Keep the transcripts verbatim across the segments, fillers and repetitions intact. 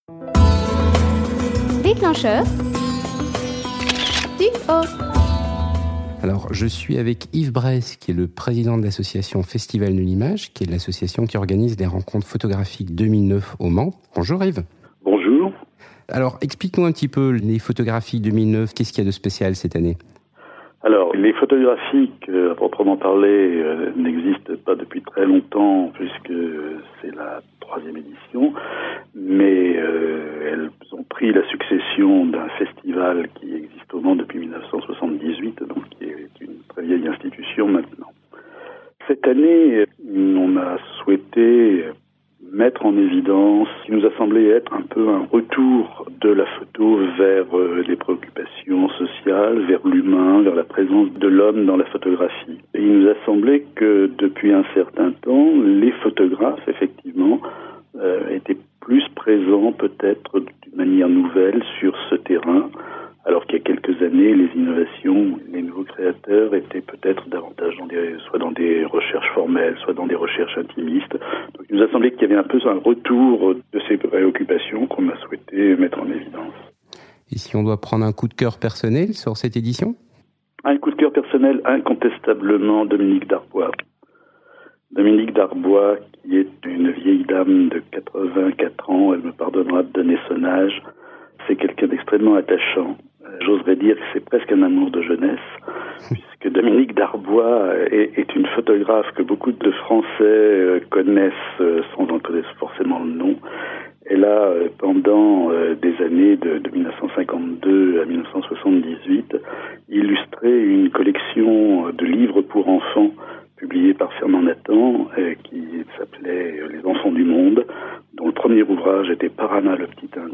Déclencheur. Tip-off. Alors, je suis avec Yves Bresse, qui est le président de l'association Festival de l'Image, qui est l'association qui organise les rencontres photographiques deux mille neuf au Mans. Bonjour Yves. Bonjour. Alors, explique-nous un petit peu les photographies deux mille neuf, qu'est-ce qu'il y a de spécial cette année ? Alors, les photographies, euh, à proprement parler, euh, n'existent pas depuis très longtemps, puisque c'est la troisième édition, mais euh, elles ont pris la succession d'un festival qui existe au Mans depuis dix-neuf cent soixante-dix-huit, donc qui est une très vieille institution maintenant. Cette année, on a souhaité mettre en évidence ce qui nous a semblé être un peu un retour de la photo vers euh, les préoccupations sociales, vers l'humain, vers la présence de l'homme dans la photographie. Et il nous a semblé que depuis un certain temps, les photographes, effectivement, euh, étaient plus présents peut-être d'une manière nouvelle sur ce terrain, alors qu'il y a quelques années, les innovations, les nouveaux créateurs étaient peut-être davantage dans des, soit dans des recherches formelles, soit dans des recherches intimistes. Donc, il nous a semblé qu'il y avait un peu un retour de ces préoccupations qu'on a souhaité mettre en évidence. Et si on doit prendre un coup de cœur personnel sur cette édition ? Un coup de cœur personnel, incontestablement, Dominique Darbois. Dominique Darbois, qui est une vieille dame de quatre-vingt-quatre ans, elle me pardonnera de donner son âge, c'est quelqu'un d'extrêmement attachant. J'oserais dire que c'est presque un amour de jeunesse, puisque Dominique Darbois est, est une photographe que beaucoup de Français connaissent sans en connaître forcément le nom. Elle a, pendant des années de, de dix-neuf cent cinquante-deux à dix-neuf cent soixante-dix-huit, illustré une collection de livres pour enfants publiés par Fernand Nathan, qui s'appelait « Les enfants du monde », dont le premier ouvrage était « Parana le petit Indien »,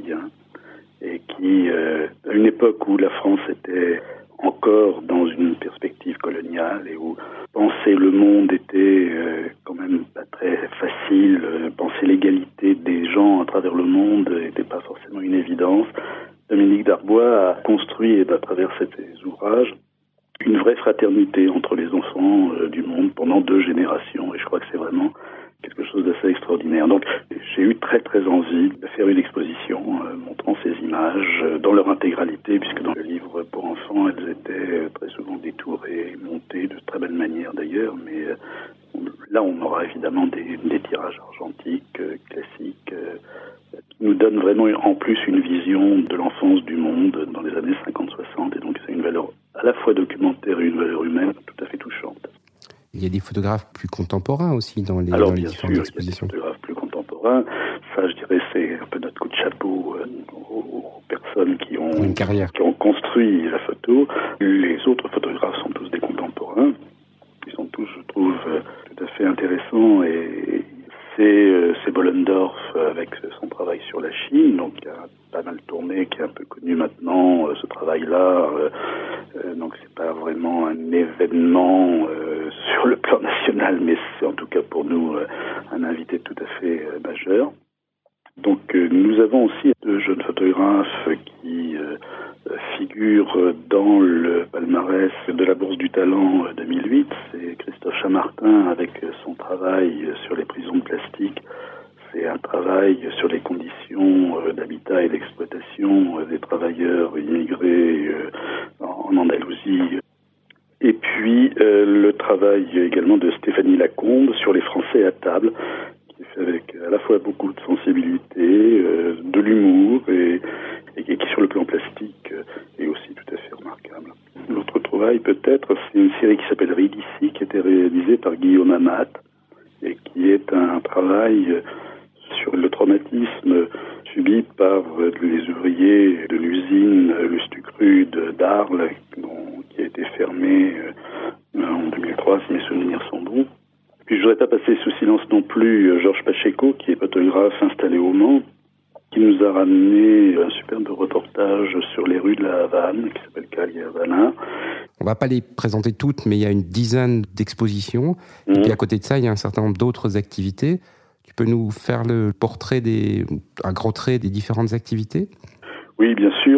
et qui, euh, à une époque où la France était encore dans une perspective coloniale et où penser le monde était euh, quand même pas très facile, euh, penser l'égalité des gens à travers le monde n'était pas forcément une évidence, Dominique Darbois a construit, à travers ces ouvrages, une vraie fraternité entre les enfants euh, du monde pendant deux générations, et je crois que c'est vraiment quelque chose d'assez extraordinaire. Donc, j'ai eu très très envie de faire une exposition euh, montrant ces images euh, dans leur intégralité, puisque dans le livre pour enfants, elles étaient euh, très souvent détourées, montées de très belle manière d'ailleurs, mais euh, là on aura évidemment des, des tirages argentiques, euh, classiques, euh, qui nous donnent vraiment en plus une vision de l'enfance du monde dans les années cinquante soixante, et donc c'est une valeur à la fois documentaire et une valeur humaine tout à fait touchante. Il y a des photographes plus contemporains aussi dans les, Alors, dans les bien différentes sûr, expositions. Il y a des photographes plus contemporains. Ça, je dirais, c'est un peu notre coup de chapeau euh, aux, aux personnes qui ont, une carrière. qui ont construit la photo. Les autres photographes sont tous des contemporains. Ils sont tous, je trouve, euh, tout à fait intéressants. Et c'est, euh, c'est Bollendorf euh, avec son travail sur la Chine, donc qui a pas mal tourné, qui est un peu connu maintenant, euh, ce travail-là. Euh, euh, donc c'est pas vraiment un événement euh, sur le plan national, mais c'est en tout cas pour nous euh, un invité tout à fait euh, majeur. Donc euh, nous avons aussi deux jeunes photographes qui euh, figurent dans le palmarès de la Bourse du Talent deux mille huit. C'est Christophe Chamartin avec son travail sur les prisons de plastique. C'est un travail sur les conditions d'habitat et d'exploitation des travailleurs immigrés en Andalousie. Et puis euh, le travail également de Stéphanie Lacombe sur les Français à table, qui est fait avec à la fois beaucoup de sensibilité, euh, de l'humour et, et qui sur le plan plastique euh, est aussi tout à fait remarquable. L'autre trouvaille peut-être, c'est une série qui s'appelle Ridici, qui a été réalisée par Guillaume Amat et qui est un travail euh, sur le traumatisme subi par les ouvriers de l'usine Lustucrude d'Arles, qui a été fermée en deux mille trois, si mes souvenirs sont bons. Puis je ne voudrais pas passer sous silence non plus Georges Pacheco, qui est photographe installé au Mans, qui nous a ramené un superbe reportage sur les rues de la Havane, qui s'appelle Cali Havana. On ne va pas les présenter toutes, mais il y a une dizaine d'expositions. Mmh. Et puis à côté de ça, il y a un certain nombre d'autres activités. Tu peux nous faire le portrait, des, un gros trait des différentes activités ? Oui, bien sûr.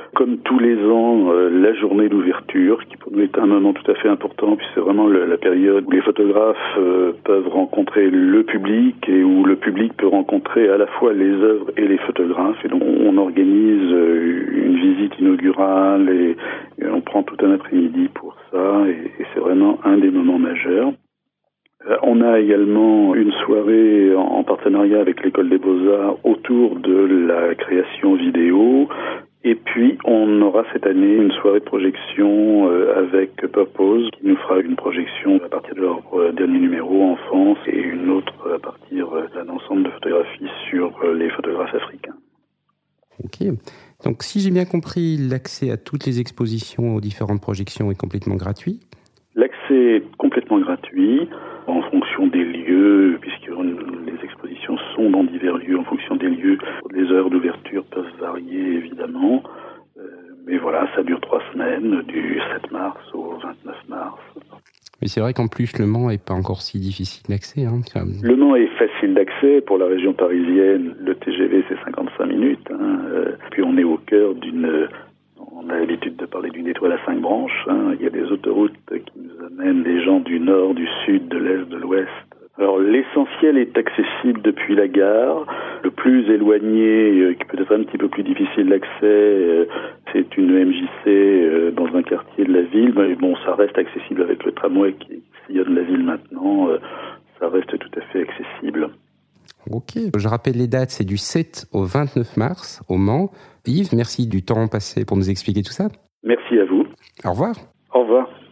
comme tous les ans, euh, la journée d'ouverture, qui pour nous est un moment tout à fait important, puis c'est vraiment le, la période où les photographes euh, peuvent rencontrer le public et où le public peut rencontrer à la fois les œuvres et les photographes. Et donc on organise euh, une visite inaugurale et, et on prend tout un après-midi pour ça et, et c'est vraiment un des moments majeurs. On a également une soirée en partenariat avec l'École des Beaux-Arts autour de la création vidéo. Et puis, on aura cette année une soirée de projection avec Purpose, qui nous fera une projection à partir de leur dernier numéro, Enfance, et une autre à partir d'un ensemble de photographies sur les photographes africains. Ok. Donc, si j'ai bien compris, l'accès à toutes les expositions, aux différentes projections est complètement gratuit ? L'accès est complètement gratuit en fonction des lieux, puisque les expositions sont dans divers lieux en fonction des lieux. Les heures d'ouverture peuvent varier évidemment, euh, mais voilà, ça dure trois semaines, du sept mars au vingt-neuf mars. Mais c'est vrai qu'en plus, Le Mans n'est pas encore si difficile d'accès. Hein. Le Mans est facile d'accès. Pour la région parisienne, le T G V, c'est cinquante-cinq minutes. Hein. Euh, puis on est au cœur d'une... On a l'habitude de parler d'une étoile à cinq branches. Hein. Il y a des autoroutes qui nous amènent des gens du nord, du sud, de l'est, de l'ouest. Alors l'essentiel est accessible depuis la gare. Le plus éloigné, qui peut être un petit peu plus difficile d'accès, c'est une E M J C dans un quartier de la ville. Mais bon, ça reste accessible avec le tramway qui sillonne la ville maintenant. Ça reste tout à fait accessible. Ok, je rappelle les dates, c'est du sept au vingt-neuf mars au Mans. Yves, merci du temps passé pour nous expliquer tout ça. Merci à vous. Au revoir. Au revoir.